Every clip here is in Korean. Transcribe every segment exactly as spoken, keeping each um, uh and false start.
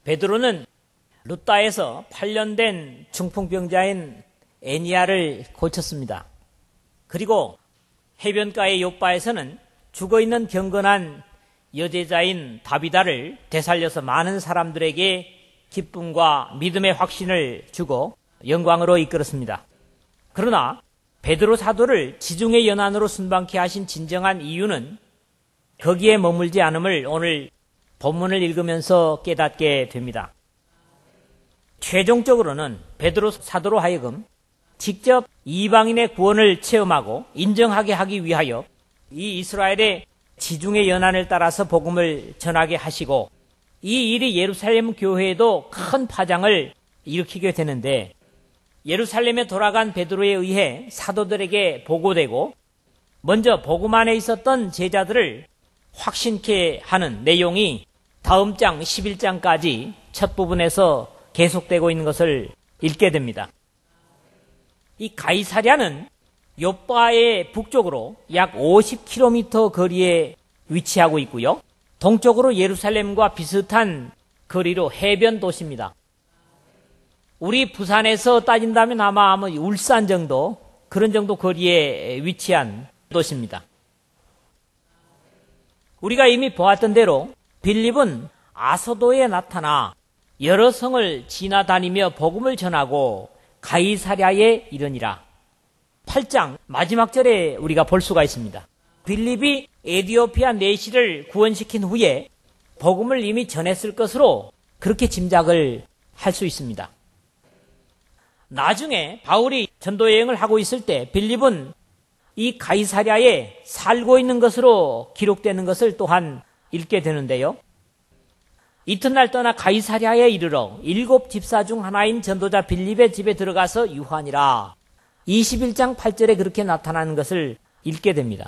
베드로는 루따에서 팔 년 된 중풍병자인 애니야를 고쳤습니다. 그리고 해변가의 욥바에서는 죽어있는 경건한 여제자인 다비다를 되살려서 많은 사람들에게 기쁨과 믿음의 확신을 주고 영광으로 이끌었습니다. 그러나 베드로 사도를 지중해 연안으로 순방케 하신 진정한 이유는 거기에 머물지 않음을 오늘 본문을 읽으면서 깨닫게 됩니다. 최종적으로는 베드로 사도로 하여금 직접 이방인의 구원을 체험하고 인정하게 하기 위하여 이 이스라엘의 지중해 연안을 따라서 복음을 전하게 하시고 이 일이 예루살렘 교회에도 큰 파장을 일으키게 되는데 예루살렘에 돌아간 베드로에 의해 사도들에게 보고되고 먼저 복음 안에 있었던 제자들을 확신케 하는 내용이 다음 장 십일 장까지 첫 부분에서 계속되고 있는 것을 읽게 됩니다. 이 가이사랴는 욥바의 북쪽으로 약 오십 킬로미터 거리에 위치하고 있고요. 동쪽으로 예루살렘과 비슷한 거리로 해변 도시입니다. 우리 부산에서 따진다면 아마, 아마 울산 정도, 그런 정도 거리에 위치한 도시입니다. 우리가 이미 보았던 대로 빌립은 아소도에 나타나 여러 성을 지나다니며 복음을 전하고 가이사랴에 이르니라. 팔 장 마지막 절에 우리가 볼 수가 있습니다. 빌립이 에디오피아 내시를 구원시킨 후에 복음을 이미 전했을 것으로 그렇게 짐작을 할 수 있습니다. 나중에 바울이 전도 여행을 하고 있을 때 빌립은 이 가이사랴에 살고 있는 것으로 기록되는 것을 또한 읽게 되는데요. 이튿날 떠나 가이사랴에 이르러 일곱 집사 중 하나인 전도자 빌립의 집에 들어가서 유하니라. 이십일 장 팔 절에 그렇게 나타나는 것을 읽게 됩니다.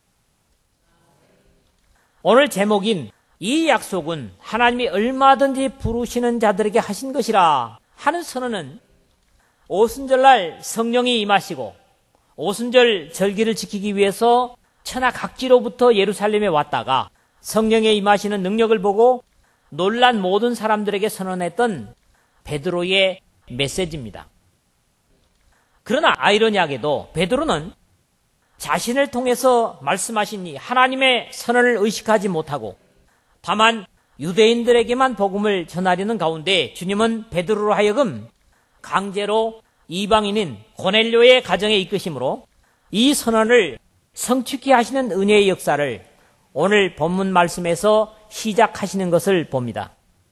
오늘 제목인 이 약속은 하나님이 얼마든지 부르시는 자들에게 하신 것이라 하는 선언은 오순절날 성령이 임하시고 오순절 절기를 지키기 위해서 천하 각지로부터 예루살렘에 왔다가 성령의 임하시는 능력을 보고 놀란 모든 사람들에게 선언했던 베드로의 메시지입니다. 그러나 아이러니하게도 베드로는 자신을 통해서 말씀하신 이 하나님의 선언을 의식하지 못하고 다만 유대인들에게만 복음을 전하려는 가운데 주님은 베드로로 하여금 강제로 이방인인 고넬료의 가정에 이끄심으로 이 선언을 성취케 하시는 은혜의 역사를 오늘 본문 말씀에서 시작하시는 것을 봅니다.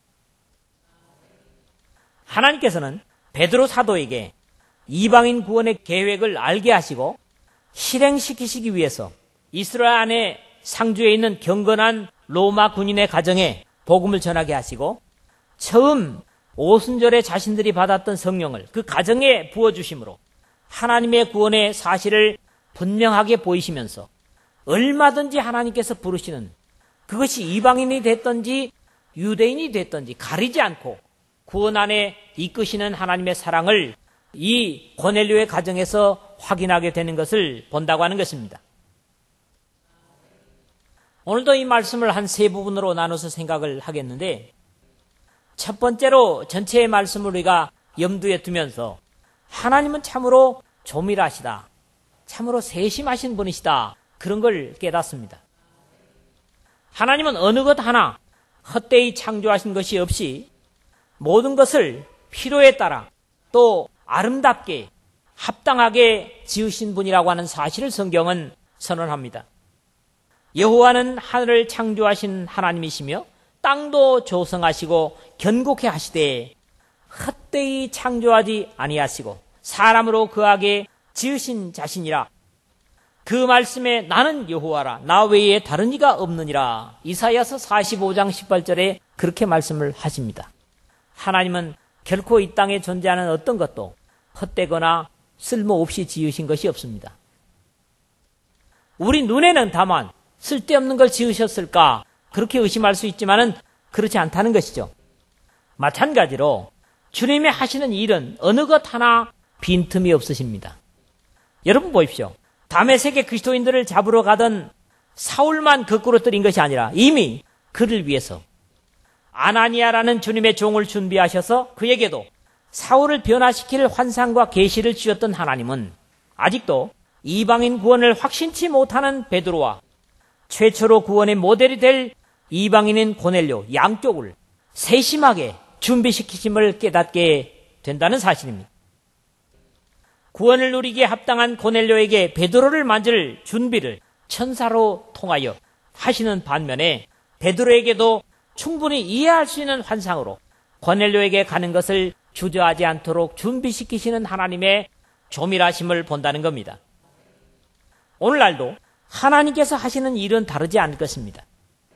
하나님께서는 베드로 사도에게 이방인 구원의 계획을 알게 하시고 실행시키시기 위해서 이스라엘 안에 상주에 있는 경건한 로마 군인의 가정에 복음을 전하게 하시고 처음 오순절에 자신들이 받았던 성령을 그 가정에 부어주심으로 하나님의 구원의 사실을 분명하게 보이시면서 얼마든지 하나님께서 부르시는 그것이 이방인이 됐든지 유대인이 됐든지 가리지 않고 구원 안에 이끄시는 하나님의 사랑을 이 고넬료의 가정에서 확인하게 되는 것을 본다고 하는 것입니다. 오늘도 이 말씀을 한 세 부분으로 나눠서 생각을 하겠는데 첫 번째로 전체의 말씀을 우리가 염두에 두면서 하나님은 참으로 조밀하시다. 참으로 세심하신 분이시다. 그런 걸 깨닫습니다. 하나님은 어느 것 하나 헛되이 창조하신 것이 없이 모든 것을 필요에 따라 또 아름답게 합당하게 지으신 분이라고 하는 사실을 성경은 선언합니다. 여호와는 하늘을 창조하신 하나님이시며 땅도 조성하시고 견고케 하시되 헛되이 창조하지 아니하시고 사람으로 그하게 지으신 자신이라. 그 말씀에 나는 여호와라 나 외에 다른 이가 없느니라. 이사야서 사십오 장 십팔 절에 그렇게 말씀을 하십니다. 하나님은 결코 이 땅에 존재하는 어떤 것도 헛되거나 쓸모없이 지으신 것이 없습니다. 우리 눈에는 다만 쓸데없는 걸 지으셨을까 그렇게 의심할 수 있지만은 그렇지 않다는 것이죠. 마찬가지로 주님이 하시는 일은 어느 것 하나 빈틈이 없으십니다. 여러분 보십시오. 다메섹의 그리스도인들을 잡으러 가던 사울만 거꾸로 떨인 것이 아니라 이미 그를 위해서 아나니아라는 주님의 종을 준비하셔서 그에게도 사울을 변화시킬 환상과 계시를 주셨던 하나님은 아직도 이방인 구원을 확신치 못하는 베드로와 최초로 구원의 모델이 될 이방인인 고넬료 양쪽을 세심하게 준비시키심을 깨닫게 된다는 사실입니다. 구원을 누리기에 합당한 고넬료에게 베드로를 만질 준비를 천사로 통하여 하시는 반면에 베드로에게도 충분히 이해할 수 있는 환상으로 고넬료에게 가는 것을 주저하지 않도록 준비시키시는 하나님의 조밀하심을 본다는 겁니다. 오늘날도 하나님께서 하시는 일은 다르지 않을 것입니다.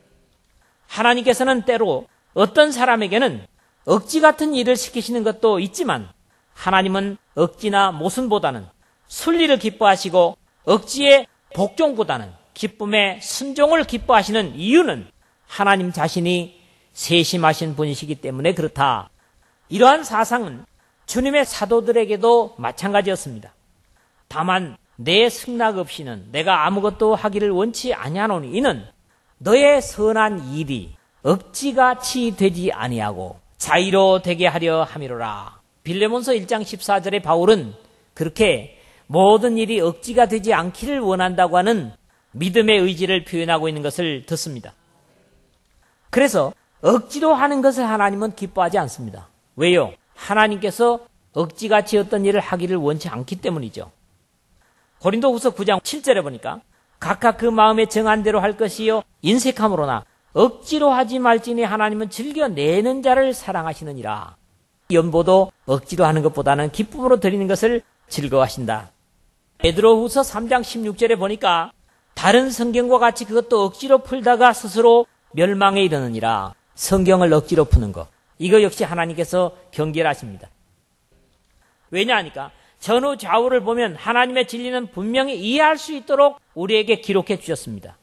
하나님께서는 때로 어떤 사람에게는 억지 같은 일을 시키시는 것도 있지만 하나님은 억지나 모순보다는 순리를 기뻐하시고 억지의 복종보다는 기쁨의 순종을 기뻐하시는 이유는 하나님 자신이 세심하신 분이시기 때문에 그렇다. 이러한 사상은 주님의 사도들에게도 마찬가지였습니다. 다만 내 승낙 없이는 내가 아무것도 하기를 원치 아니하노니 이는 너의 선한 일이 억지같이 되지 아니하고 자의로 되게 하려 함이로라. 빌레몬서 일 장 십사 절에 바울은 그렇게 모든 일이 억지가 되지 않기를 원한다고 하는 믿음의 의지를 표현하고 있는 것을 듣습니다. 그래서 억지로 하는 것을 하나님은 기뻐하지 않습니다. 왜요? 하나님께서 억지같이 어떤 일을 하기를 원치 않기 때문이죠. 고린도후서 구 장 칠 절에 보니까 각각 그 마음에 정한 대로 할 것이요 인색함으로나 억지로 하지 말지니 하나님은 즐겨 내는 자를 사랑하시느니라. 연보도 억지로 하는 것보다는 기쁨으로 드리는 것을 즐거워하신다. 베드로후서 삼 장 십육 절에 보니까 다른 성경과 같이 그것도 억지로 풀다가 스스로 멸망에 이르느니라. 성경을 억지로 푸는 것, 이거 역시 하나님께서 경계하십니다. 왜냐하니까 전후 좌우를 보면 하나님의 진리는 분명히 이해할 수 있도록 우리에게 기록해 주셨습니다.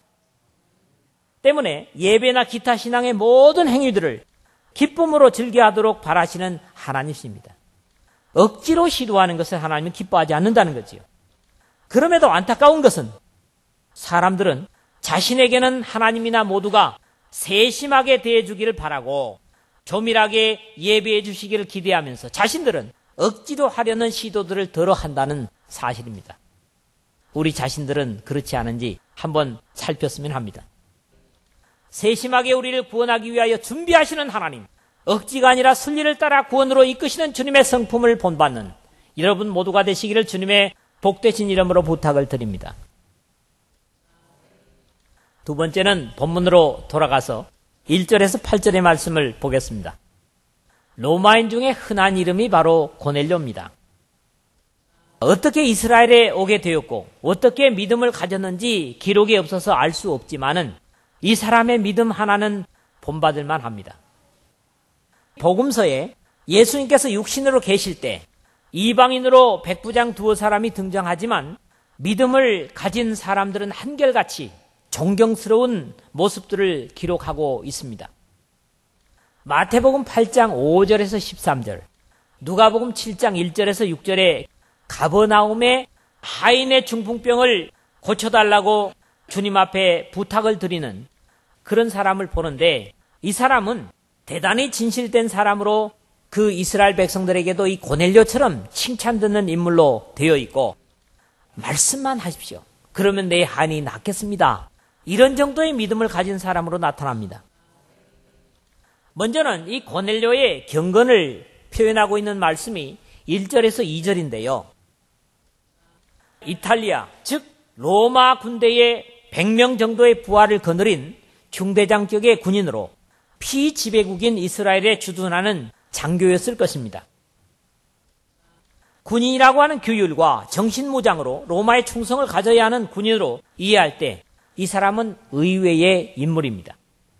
때문에 예배나 기타 신앙의 모든 행위들을 기쁨으로 즐겨하도록 바라시는 하나님이십니다. 억지로 시도하는 것을 하나님은 기뻐하지 않는다는 거지요. 그럼에도 안타까운 것은 사람들은 자신에게는 하나님이나 모두가 세심하게 대해주기를 바라고 조밀하게 예배해 주시기를 기대하면서 자신들은 억지로 하려는 시도들을 덜어 한다는 사실입니다. 우리 자신들은 그렇지 않은지 한번 살폈으면 합니다. 세심하게 우리를 구원하기 위하여 준비하시는 하나님, 억지가 아니라 순리를 따라 구원으로 이끄시는 주님의 성품을 본받는 여러분 모두가 되시기를 주님의 복되신 이름으로 부탁을 드립니다. 두 번째는 본문으로 돌아가서 일 절에서 팔 절의 말씀을 보겠습니다. 로마인 중에 흔한 이름이 바로 고넬료입니다. 어떻게 이스라엘에 오게 되었고 어떻게 믿음을 가졌는지 기록이 없어서 알 수 없지만은 이 사람의 믿음 하나는 본받을 만합니다. 복음서에 예수님께서 육신으로 계실 때 이방인으로 백부장 두어 사람이 등장하지만 믿음을 가진 사람들은 한결같이 존경스러운 모습들을 기록하고 있습니다. 마태복음 팔 장 오 절에서 십삼 절, 누가복음 칠 장 일 절에서 육 절에 가버나움의 하인의 중풍병을 고쳐달라고 주님 앞에 부탁을 드리는 그런 사람을 보는데 이 사람은 대단히 진실된 사람으로 그 이스라엘 백성들에게도 이 고넬료처럼 칭찬 듣는 인물로 되어 있고 말씀만 하십시오. 그러면 내 한이 낫겠습니다. 이런 정도의 믿음을 가진 사람으로 나타납니다. 먼저는 이 고넬료의 경건을 표현하고 있는 말씀이 일 절에서 이 절인데요. 이탈리아, 즉 로마 군대의 백 명 정도의 부하를 거느린 중대장격의 군인으로 피지배국인 이스라엘에 주둔하는 장교였을 것입니다. 군인이라고 하는 규율과 정신무장으로 로마에 충성을 가져야 하는 군인으로 이해할 때 이 사람은 의외의 인물입니다.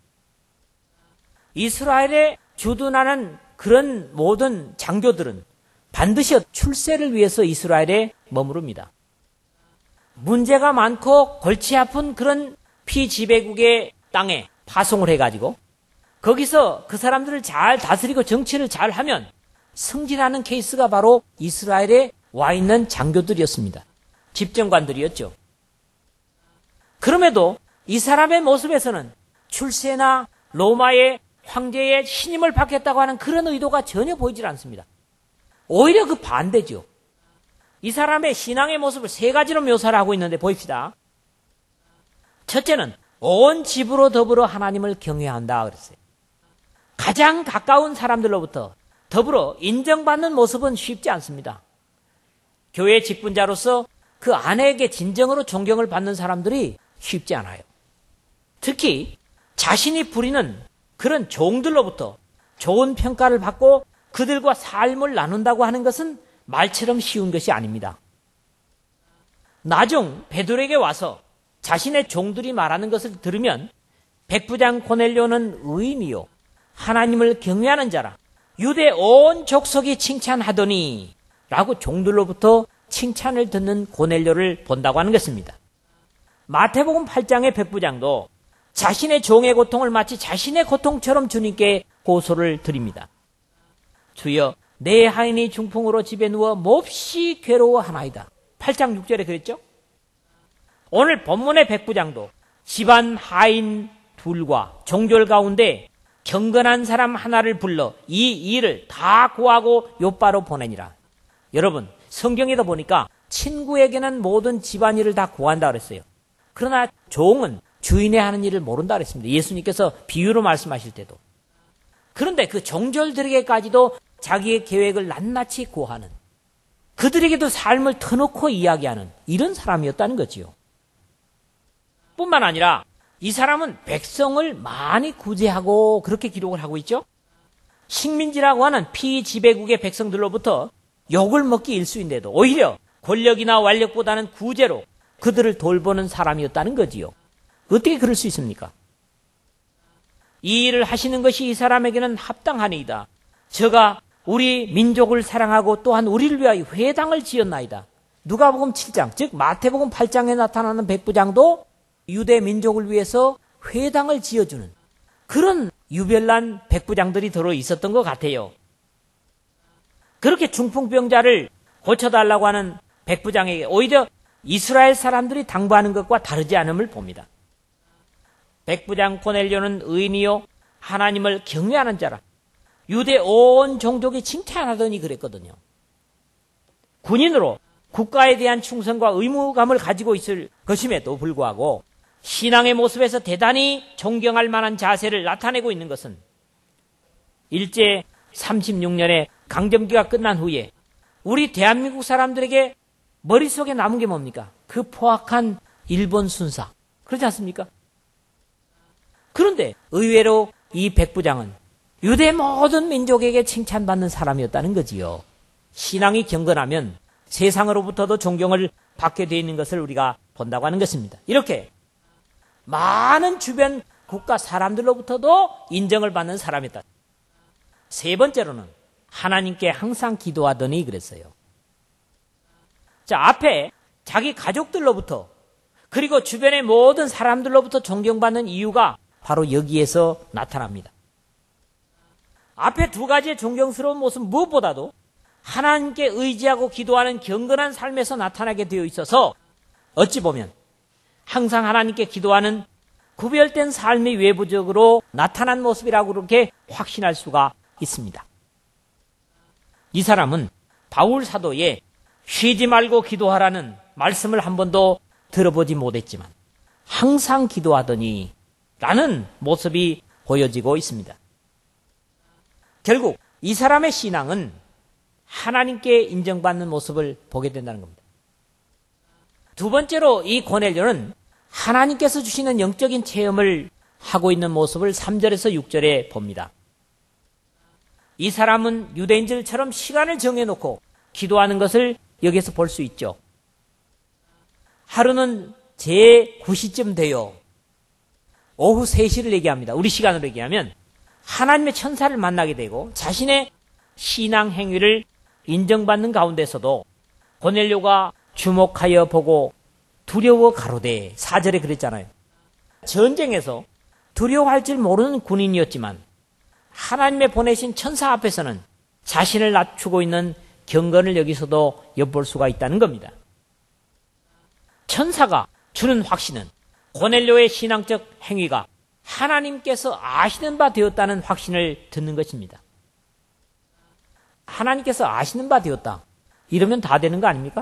이스라엘에 주둔하는 그런 모든 장교들은 반드시 출세를 위해서 이스라엘에 머무릅니다. 문제가 많고 골치 아픈 그런 피지배국의 땅에 파송을 해가지고 거기서 그 사람들을 잘 다스리고 정치를 잘 하면 승진하는 케이스가 바로 이스라엘에 와 있는 장교들이었습니다. 집정관들이었죠. 그럼에도 이 사람의 모습에서는 출세나 로마의 황제의 신임을 받겠다고 하는 그런 의도가 전혀 보이질 않습니다. 오히려 그 반대죠. 이 사람의 신앙의 모습을 세 가지로 묘사를 하고 있는데 보입시다. 첫째는 온 집으로 더불어 하나님을 경외한다 그랬어요. 가장 가까운 사람들로부터 더불어 인정받는 모습은 쉽지 않습니다. 교회 직분자로서 그 아내에게 진정으로 존경을 받는 사람들이 쉽지 않아요. 특히 자신이 부리는 그런 종들로부터 좋은 평가를 받고 그들과 삶을 나눈다고 하는 것은 말처럼 쉬운 것이 아닙니다. 나중 베드로에게 와서 자신의 종들이 말하는 것을 들으면 백부장 고넬료는 의인이요 하나님을 경외하는 자라 유대 온 족속이 칭찬하더니 라고 종들로부터 칭찬을 듣는 고넬료를 본다고 하는 것입니다. 마태복음 팔 장의 백부장도 자신의 종의 고통을 마치 자신의 고통처럼 주님께 고소를 드립니다. 주여 내 하인이 중풍으로 집에 누워 몹시 괴로워하나이다. 팔 장 육 절에 그랬죠? 오늘 본문의 백부장도 집안 하인 둘과 종졸 가운데 경건한 사람 하나를 불러 이 일을 다 고하고 욥바로 보내니라. 여러분 성경에도 보니까 친구에게는 모든 집안일을 다 고한다 그랬어요. 그러나 종은 주인의 하는 일을 모른다 그랬습니다. 예수님께서 비유로 말씀하실 때도. 그런데 그 종졸들에게까지도 자기의 계획을 낱낱이 고하는, 그들에게도 삶을 터놓고 이야기하는 이런 사람이었다는 거지요. 뿐만 아니라 이 사람은 백성을 많이 구제하고 그렇게 기록을 하고 있죠. 식민지라고 하는 피지배국의 백성들로부터 욕을 먹기 일쑤인데도 오히려 권력이나 완력보다는 구제로 그들을 돌보는 사람이었다는 거지요. 어떻게 그럴 수 있습니까? 이 일을 하시는 것이 이 사람에게는 합당하니이다. 저가 우리 민족을 사랑하고 또한 우리를 위하여 회당을 지었나이다. 누가복음 칠 장, 즉 마태복음 팔 장에 나타나는 백부장도 유대 민족을 위해서 회당을 지어주는 그런 유별난 백부장들이 들어 있었던 것 같아요. 그렇게 중풍병자를 고쳐달라고 하는 백부장에게 오히려 이스라엘 사람들이 당부하는 것과 다르지 않음을 봅니다. 백부장 고넬료는 의인이요 하나님을 경외하는 자라 유대 온 종족이 칭찬하더니 그랬거든요. 군인으로 국가에 대한 충성과 의무감을 가지고 있을 것임에도 불구하고 신앙의 모습에서 대단히 존경할 만한 자세를 나타내고 있는 것은 일제 삼십육 년에 강점기가 끝난 후에 우리 대한민국 사람들에게 머릿속에 남은 게 뭡니까? 그 포악한 일본 순사. 그렇지 않습니까? 그런데 의외로 이 백부장은 유대 모든 민족에게 칭찬받는 사람이었다는 거지요. 신앙이 경건하면 세상으로부터도 존경을 받게 되어 있는 것을 우리가 본다고 하는 것입니다. 이렇게 많은 주변 국가 사람들로부터도 인정을 받는 사람이다. 세 번째로는 하나님께 항상 기도하더니 그랬어요. 자, 앞에 자기 가족들로부터 그리고 주변의 모든 사람들로부터 존경받는 이유가 바로 여기에서 나타납니다. 앞에 두 가지의 존경스러운 모습 무엇보다도 하나님께 의지하고 기도하는 경건한 삶에서 나타나게 되어 있어서 어찌 보면 항상 하나님께 기도하는 구별된 삶이 외부적으로 나타난 모습이라고 그렇게 확신할 수가 있습니다. 이 사람은 바울 사도의 쉬지 말고 기도하라는 말씀을 한 번도 들어보지 못했지만 항상 기도하더니 라는 모습이 보여지고 있습니다. 결국 이 사람의 신앙은 하나님께 인정받는 모습을 보게 된다는 겁니다. 두 번째로 이 고넬료는 하나님께서 주시는 영적인 체험을 하고 있는 모습을 삼 절에서 육 절에 봅니다. 이 사람은 유대인들처럼 시간을 정해놓고 기도하는 것을 여기서 볼 수 있죠. 하루는 제구 시쯤 돼요. 오후 세 시를 얘기합니다. 우리 시간으로 얘기하면 하나님의 천사를 만나게 되고 자신의 신앙 행위를 인정받는 가운데서도 고넬료가 주목하여 보고 두려워 가로되 사 절에 그랬잖아요. 전쟁에서 두려워할 줄 모르는 군인이었지만 하나님의 보내신 천사 앞에서는 자신을 낮추고 있는 경건을 여기서도 엿볼 수가 있다는 겁니다. 천사가 주는 확신은 고넬료의 신앙적 행위가 하나님께서 아시는 바 되었다는 확신을 듣는 것입니다. 하나님께서 아시는 바 되었다. 이러면 다 되는 거 아닙니까?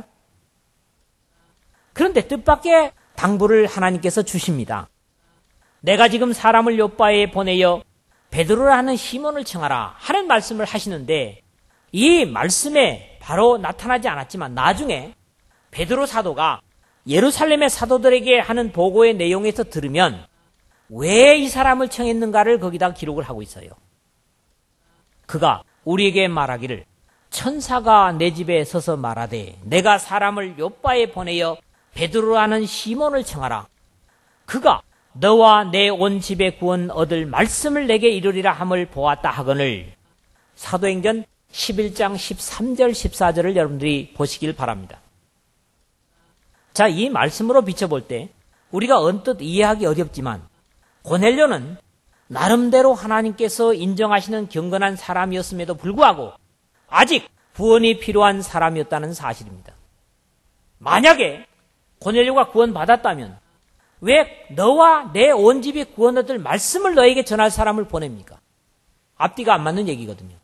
그런데 뜻밖의 당부를 하나님께서 주십니다. 내가 지금 사람을 요바에 보내어 베드로라는 시몬을 청하라 하는 말씀을 하시는데 이 말씀에 바로 나타나지 않았지만 나중에 베드로 사도가 예루살렘의 사도들에게 하는 보고의 내용에서 들으면 왜 이 사람을 청했는가를 거기다 기록을 하고 있어요. 그가 우리에게 말하기를 천사가 내 집에 서서 말하되 내가 사람을 요바에 보내어 베드로라는 시몬을 청하라. 그가 너와 내 온 집에 구원 얻을 말씀을 내게 이루리라 함을 보았다 하거늘. 사도행전 십일 장 십삼 절 십사 절을 여러분들이 보시길 바랍니다. 자, 이 말씀으로 비춰볼 때 우리가 언뜻 이해하기 어렵지만 고넬료는 나름대로 하나님께서 인정하시는 경건한 사람이었음에도 불구하고 아직 구원이 필요한 사람이었다는 사실입니다. 만약에 고넬료가 구원받았다면 왜 너와 내 온 집이 구원 얻을 말씀을 너에게 전할 사람을 보냅니까? 앞뒤가 안 맞는 얘기거든요.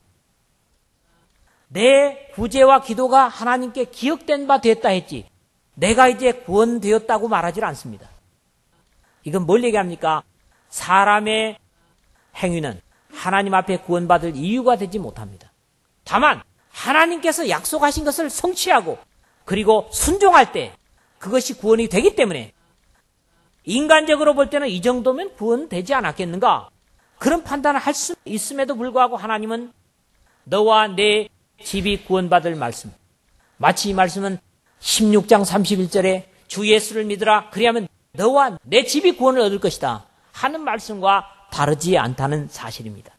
내 구제와 기도가 하나님께 기억된 바 됐다 했지 내가 이제 구원되었다고 말하지 않습니다. 이건 뭘 얘기합니까? 사람의 행위는 하나님 앞에 구원받을 이유가 되지 못합니다. 다만 하나님께서 약속하신 것을 성취하고 그리고 순종할 때 그것이 구원이 되기 때문에 인간적으로 볼 때는 이 정도면 구원되지 않았겠는가? 그런 판단을 할 수 있음에도 불구하고 하나님은 너와 내 집이 구원받을 말씀, 마치 이 말씀은 십육 장 삼십일 절에 주 예수를 믿으라 그리하면 너와 내 집이 구원을 얻을 것이다 하는 말씀과 다르지 않다는 사실입니다.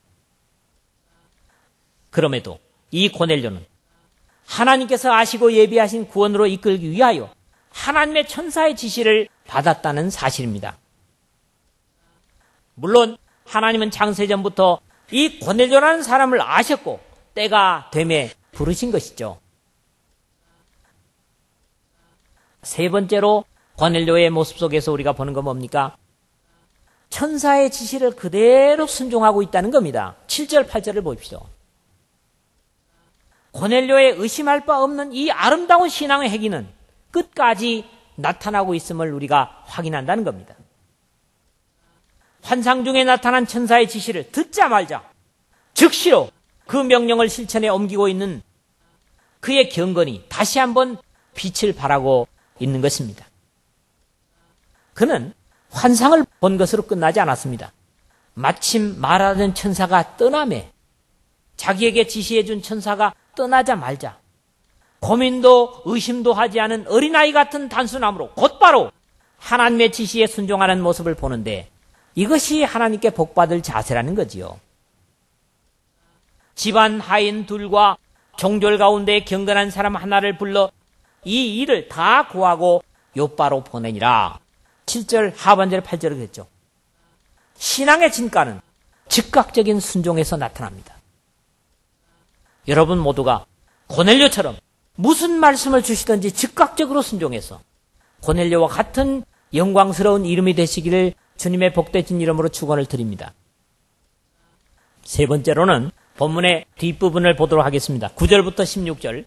그럼에도 이 고넬료는 하나님께서 아시고 예비하신 구원으로 이끌기 위하여 하나님의 천사의 지시를 받았다는 사실입니다. 물론 하나님은 창세전부터 이 고넬료라는 사람을 아셨고 때가 됨에 부르신 것이죠. 세 번째로 고넬료의 모습 속에서 우리가 보는 건 뭡니까? 천사의 지시를 그대로 순종하고 있다는 겁니다. 칠 절 팔 절을 보십시오. 고넬료의 의심할 바 없는 이 아름다운 신앙의 행위는 끝까지 나타나고 있음을 우리가 확인한다는 겁니다. 환상 중에 나타난 천사의 지시를 듣자 말자 즉시로 그 명령을 실천에 옮기고 있는 그의 경건이 다시 한번 빛을 발하고 있는 것입니다. 그는 환상을 본 것으로 끝나지 않았습니다. 마침 말하던 천사가 떠나매 자기에게 지시해준 천사가 떠나자 말자 고민도 의심도 하지 않은 어린아이 같은 단순함으로 곧바로 하나님의 지시에 순종하는 모습을 보는데 이것이 하나님께 복받을 자세라는 거지요. 집안 하인 둘과 종졸 가운데 경건한 사람 하나를 불러 이 일을 다 고하고 요바로 보내니라. 칠 절 하반절 팔 절을 했죠. 신앙의 진가는 즉각적인 순종에서 나타납니다. 여러분 모두가 고넬료처럼 무슨 말씀을 주시든지 즉각적으로 순종해서 고넬료와 같은 영광스러운 이름이 되시기를 주님의 복되신 이름으로 축원을 드립니다. 세 번째로는 본문의 뒷부분을 보도록 하겠습니다. 구 절부터 십육 절.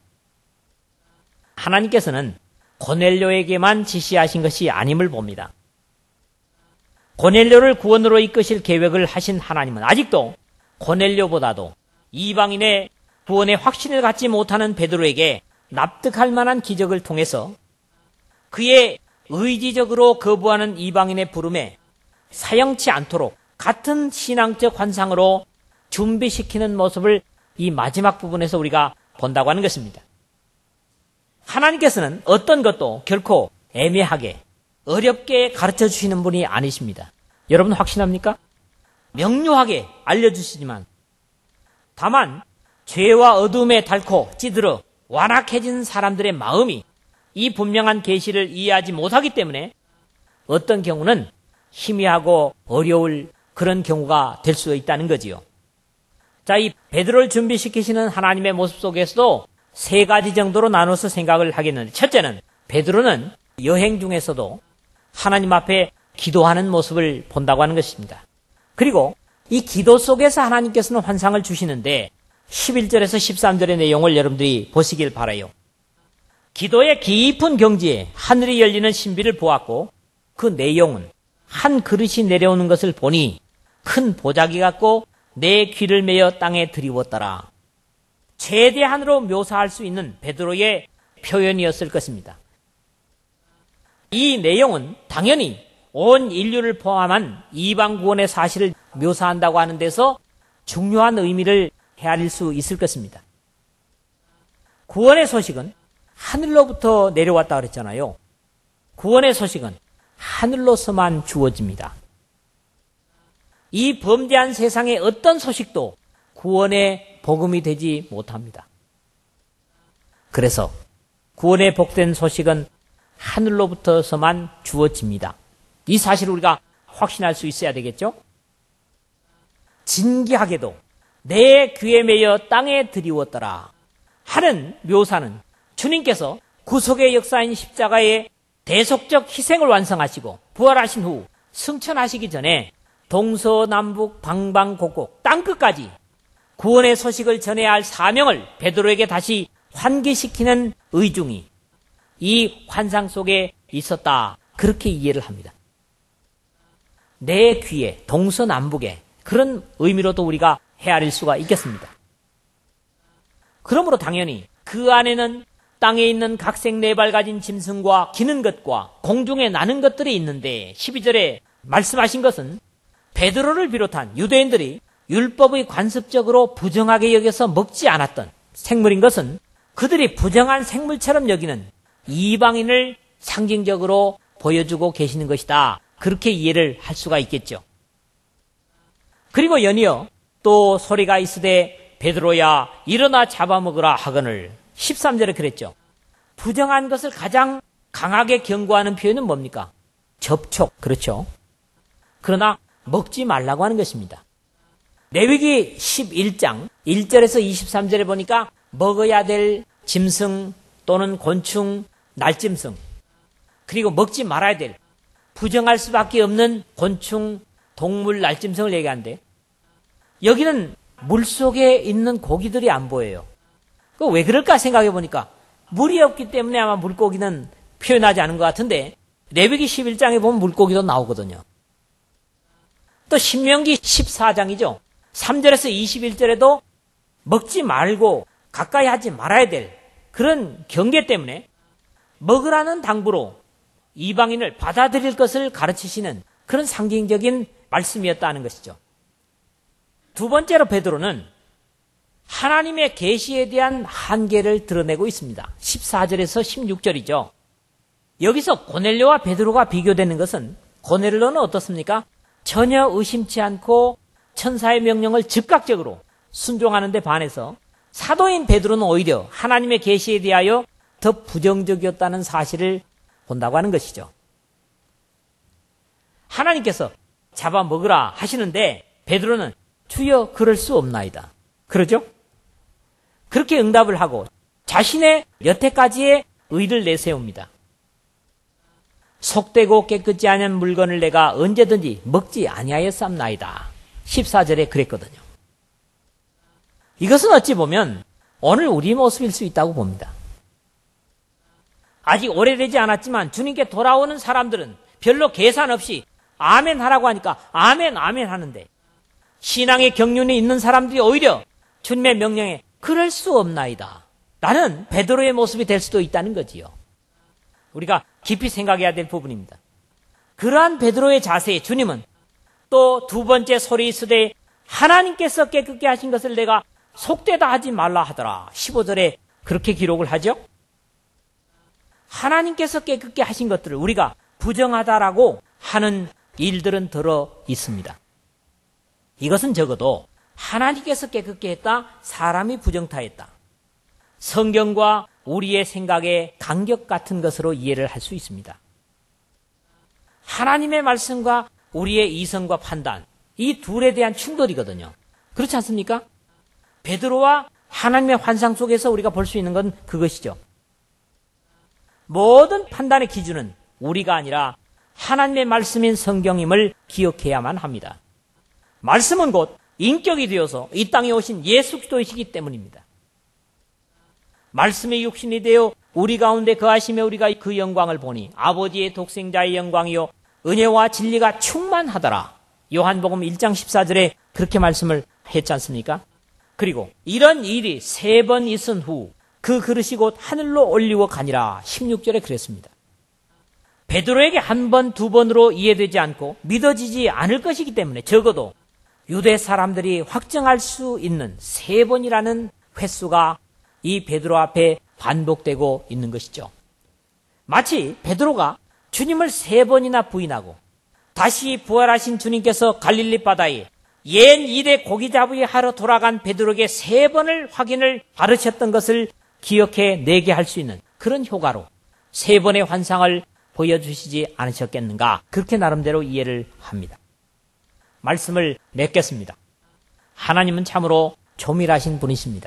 하나님께서는 고넬료에게만 지시하신 것이 아님을 봅니다. 고넬료를 구원으로 이끄실 계획을 하신 하나님은 아직도 고넬료보다도 이방인의 구원의 확신을 갖지 못하는 베드로에게 납득할 만한 기적을 통해서 그의 의지적으로 거부하는 이방인의 부름에 사용치 않도록 같은 신앙적 환상으로 준비시키는 모습을 이 마지막 부분에서 우리가 본다고 하는 것입니다. 하나님께서는 어떤 것도 결코 애매하게 어렵게 가르쳐 주시는 분이 아니십니다. 여러분 확신합니까? 명료하게 알려주시지만 다만 죄와 어둠에 닳고 찌들어 완악해진 사람들의 마음이 이 분명한 계시를 이해하지 못하기 때문에 어떤 경우는 희미하고 어려울 그런 경우가 될 수 있다는 거지요. 자, 이 베드로를 준비시키시는 하나님의 모습 속에서도 세 가지 정도로 나눠서 생각을 하겠는데, 첫째는 베드로는 여행 중에서도 하나님 앞에 기도하는 모습을 본다고 하는 것입니다. 그리고 이 기도 속에서 하나님께서는 환상을 주시는데 십일 절에서 십삼 절의 내용을 여러분들이 보시길 바라요. 기도의 깊은 경지에 하늘이 열리는 신비를 보았고 그 내용은 한 그릇이 내려오는 것을 보니 큰 보자기 같고 내 귀를 메어 땅에 들이웠더라. 최대한으로 묘사할 수 있는 베드로의 표현이었을 것입니다. 이 내용은 당연히 온 인류를 포함한 이방 구원의 사실을 묘사한다고 하는 데서 중요한 의미를 헤아릴 수 있을 것입니다. 구원의 소식은 하늘로부터 내려왔다 그랬잖아요. 구원의 소식은 하늘로서만 주어집니다. 이 범죄한 세상의 어떤 소식도 구원의 복음이 되지 못합니다. 그래서 구원의 복된 소식은 하늘로부터서만 주어집니다. 이 사실을 우리가 확신할 수 있어야 되겠죠? 진기하게도 내 귀에 매여 땅에 들이웠더라 하는 묘사는 주님께서 구속의 역사인 십자가의 대속적 희생을 완성하시고 부활하신 후 승천하시기 전에 동서남북 방방곡곡 땅끝까지 구원의 소식을 전해야 할 사명을 베드로에게 다시 환기시키는 의중이 이 환상 속에 있었다. 그렇게 이해를 합니다. 내 귀에 동서남북에 그런 의미로도 우리가 헤아릴 수가 있겠습니다. 그러므로 당연히 그 안에는 땅에 있는 각색 네 발 가진 짐승과 기는 것과 공중에 나는 것들이 있는데 십이 절에 말씀하신 것은 베드로를 비롯한 유대인들이 율법의 관습적으로 부정하게 여겨서 먹지 않았던 생물인 것은 그들이 부정한 생물처럼 여기는 이방인을 상징적으로 보여주고 계시는 것이다. 그렇게 이해를 할 수가 있겠죠. 그리고 연이어 또 소리가 있으되 베드로야 일어나 잡아먹으라 하거늘 십삼 절에 그랬죠. 부정한 것을 가장 강하게 경고하는 표현은 뭡니까? 접촉. 그렇죠. 그러나 먹지 말라고 하는 것입니다. 레위기 십일 장 일 절에서 이십삼 절에 보니까 먹어야 될 짐승 또는 곤충, 날짐승, 그리고 먹지 말아야 될 부정할 수밖에 없는 곤충, 동물, 날짐승을 얘기하는데 여기는 물속에 있는 고기들이 안 보여요. 그 왜 그럴까 생각해 보니까 물이 없기 때문에 아마 물고기는 표현하지 않은 것 같은데 레위기 십일 장에 보면 물고기도 나오거든요. 또 신명기 십사 장이죠. 삼 절에서 이십일 절에도 먹지 말고 가까이 하지 말아야 될 그런 경계 때문에 먹으라는 당부로 이방인을 받아들일 것을 가르치시는 그런 상징적인 말씀이었다는 것이죠. 두 번째로 베드로는 하나님의 계시에 대한 한계를 드러내고 있습니다. 십사 절에서 십육 절이죠. 여기서 고넬료와 베드로가 비교되는 것은 고넬료는 어떻습니까? 전혀 의심치 않고 천사의 명령을 즉각적으로 순종하는 데 반해서 사도인 베드로는 오히려 하나님의 계시에 대하여 더 부정적이었다는 사실을 본다고 하는 것이죠. 하나님께서 잡아먹으라 하시는데 베드로는 주여 그럴 수 없나이다. 그러죠? 그렇게 응답을 하고 자신의 여태까지의 의를 내세웁니다. 속되고 깨끗지 않은 물건을 내가 언제든지 먹지 아니하였삼나이다. 십사 절에 그랬거든요. 이것은 어찌 보면 오늘 우리 모습일 수 있다고 봅니다. 아직 오래되지 않았지만 주님께 돌아오는 사람들은 별로 계산 없이 아멘 하라고 하니까 아멘 아멘 하는데 신앙의 경륜이 있는 사람들이 오히려 주님의 명령에 그럴 수 없나이다 라는 베드로의 모습이 될 수도 있다는 거지요. 우리가 깊이 생각해야 될 부분입니다. 그러한 베드로의 자세에 주님은 또 두 번째 소리 있으되 하나님께서 깨끗게 하신 것을 내가 속되다 하지 말라 하더라. 십오 절에 그렇게 기록을 하죠. 하나님께서 깨끗게 하신 것들을 우리가 부정하다라고 하는 일들은 들어 있습니다. 이것은 적어도 하나님께서 깨끗게 했다, 사람이 부정타했다. 성경과 우리의 생각의 간격 같은 것으로 이해를 할 수 있습니다. 하나님의 말씀과 우리의 이성과 판단, 이 둘에 대한 충돌이거든요. 그렇지 않습니까? 베드로와 하나님의 환상 속에서 우리가 볼 수 있는 건 그것이죠. 모든 판단의 기준은 우리가 아니라 하나님의 말씀인 성경임을 기억해야만 합니다. 말씀은 곧 인격이 되어서 이 땅에 오신 예수 그리스도이시기 때문입니다. 말씀의 육신이 되어 우리 가운데 거하시며 우리가 그 영광을 보니 아버지의 독생자의 영광이요 은혜와 진리가 충만하더라. 요한복음 일 장 십사 절에 그렇게 말씀을 했지 않습니까? 그리고 이런 일이 세 번 있은 후 그 그릇이 곧 하늘로 올리워 가니라. 십육 절에 그랬습니다. 베드로에게 한 번, 두 번으로 이해되지 않고 믿어지지 않을 것이기 때문에 적어도 유대 사람들이 확정할 수 있는 세 번이라는 횟수가 이 베드로 앞에 반복되고 있는 것이죠. 마치 베드로가 주님을 세 번이나 부인하고 다시 부활하신 주님께서 갈릴리 바다에 옛 일에 고기잡이 하러 돌아간 베드로에게 세 번을 확인을 바르셨던 것을 기억해 내게 할 수 있는 그런 효과로 세 번의 환상을 보여주시지 않으셨겠는가, 그렇게 나름대로 이해를 합니다. 말씀을 맺겠습니다. 하나님은 참으로 조밀하신 분이십니다.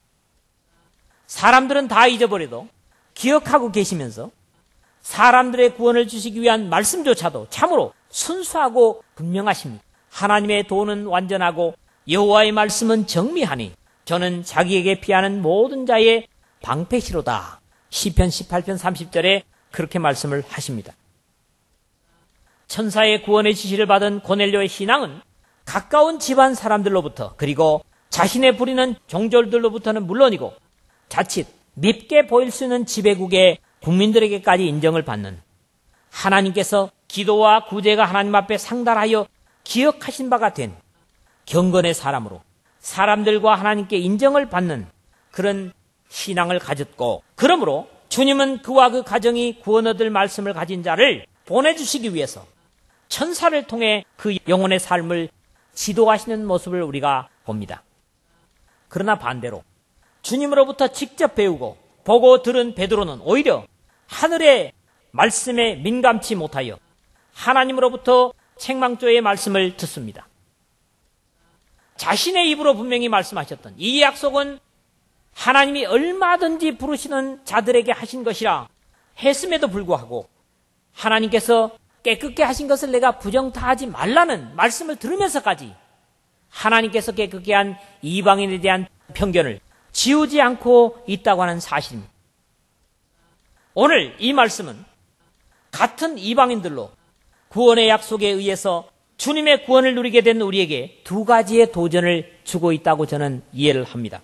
사람들은 다 잊어버려도 기억하고 계시면서 사람들의 구원을 주시기 위한 말씀조차도 참으로 순수하고 분명하십니다. 하나님의 도는 완전하고 여호와의 말씀은 정미하니 저는 자기에게 피하는 모든 자의 방패시로다. 시편 십팔 편 삼십 절에 그렇게 말씀을 하십니다. 천사의 구원의 지시를 받은 고넬료의 신앙은 가까운 집안 사람들로부터 그리고 자신의 부리는 종졸들로부터는 물론이고 자칫 밉게 보일 수 있는 지배국의 국민들에게까지 인정을 받는, 하나님께서 기도와 구제가 하나님 앞에 상달하여 기억하신 바가 된 경건의 사람으로 사람들과 하나님께 인정을 받는 그런 신앙을 가졌고, 그러므로 주님은 그와 그 가정이 구원 얻을 말씀을 가진 자를 보내주시기 위해서 천사를 통해 그 영혼의 삶을 지도하시는 모습을 우리가 봅니다. 그러나 반대로 주님으로부터 직접 배우고 보고 들은 베드로는 오히려 하늘의 말씀에 민감치 못하여 하나님으로부터 책망조의 말씀을 듣습니다. 자신의 입으로 분명히 말씀하셨던 이 약속은 하나님이 얼마든지 부르시는 자들에게 하신 것이라 했음에도 불구하고 하나님께서 깨끗게 하신 것을 내가 부정타하지 말라는 말씀을 들으면서까지 하나님께서 깨끗게 한 이방인에 대한 편견을 지우지 않고 있다고 하는 사실입니다. 오늘 이 말씀은 같은 이방인들로 구원의 약속에 의해서 주님의 구원을 누리게 된 우리에게 두 가지의 도전을 주고 있다고 저는 이해를 합니다.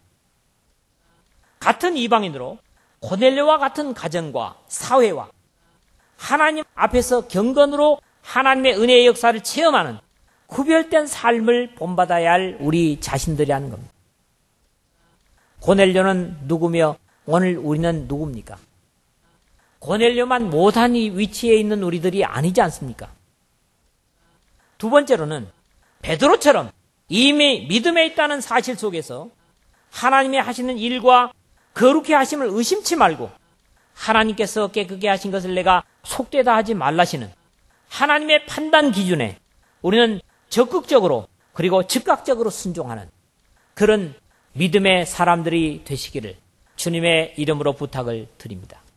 같은 이방인으로 고넬료와 같은 가정과 사회와 하나님 앞에서 경건으로 하나님의 은혜의 역사를 체험하는 구별된 삶을 본받아야 할 우리 자신들이라는 겁니다. 고넬료는 누구며 오늘 우리는 누굽니까? 고넬료만 못한 이 위치에 있는 우리들이 아니지 않습니까? 두 번째로는 베드로처럼 이미 믿음에 있다는 사실 속에서 하나님의 하시는 일과 거룩히 하심을 의심치 말고 하나님께서 깨끗게 하신 것을 내가 속되다 하지 말라시는 하나님의 판단 기준에 우리는 적극적으로 그리고 즉각적으로 순종하는 그런 믿음의 사람들이 되시기를 주님의 이름으로 부탁을 드립니다.